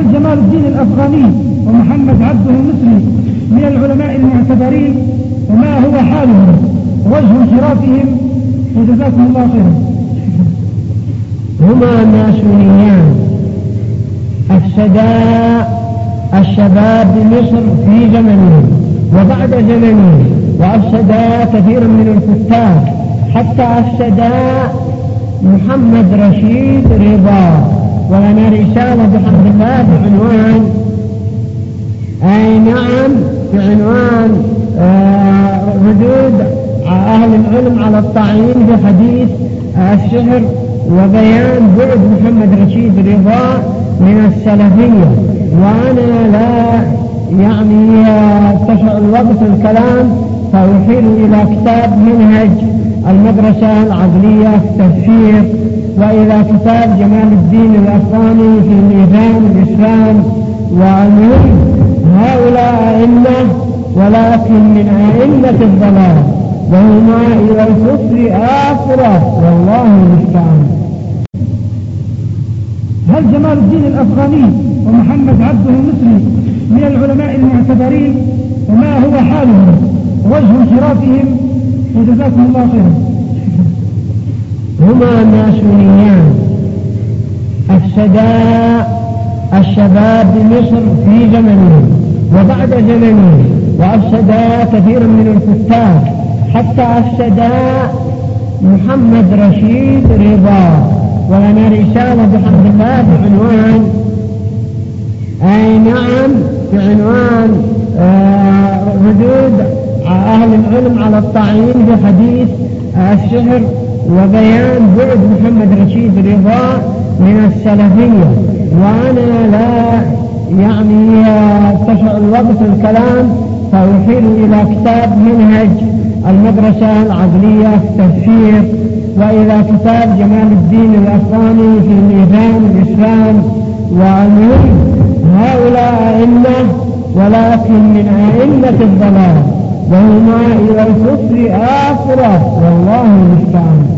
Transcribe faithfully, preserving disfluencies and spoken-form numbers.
هل جمال الدين الأفغاني ومحمد عبده المصري من العلماء المعتبرين؟ وما هو حالهم ووجه انصرافهم؟ وجزاكم الله خيرا. هما ماسونيان أفسدا الشباب بمصر في زمنه وبعد زمنه، وأفسدا كثيرا من الكتاب، حتى أفسدا محمد رشيد رضا. ولنا رسالة بحمد الله بعنوان أي نعم بعنوان آه ردود أهل العلم على الطعين بحديث آه السحر وبيان بعد محمد رشيد رضا من السلفية. وأنا لا يعني تشع الوقت الكلام، فأحيل إلى كتاب منهج المدرسة العقلية في التفسير، وإلى كتاب جمال الدين الأفغاني في ميزان الإسلام. والمهم هؤلاء أئمة ولكن من أئمة الضلال، وهما إلى الكفر آخرة، والله المستعان. هل جمال الدين الأفغاني ومحمد عبده المصري من العلماء المعتبرين؟ وما هو حالهم ووجه انصرافهم؟ وجزاكم الله خيرا. هما ماسونيان أفسدا الشباب بمصر في زمنه وبعد زمنه، وأفسدا كثيرا من الكتاب، حتى أفسدا محمد رشيد رضا. ولنا رسالة بحمد الله بعنوان أي نعم بعنوان آه ردود أهل العلم على الطعين بحديث آه السحر وبيان بعد محمد رشيد رضا من السلفية. وأنا لا يعني تشع الوقت الكلام، فأحيل إلى كتاب منهج المدرسة العقلية في التفسير، وإلى كتاب جمال الدين الأفغاني في ميزان الإسلام. والمهم هؤلاء أئمة ولكن من أئمة الضلال، وهما إلى الكفر آخرة، والله المستعان.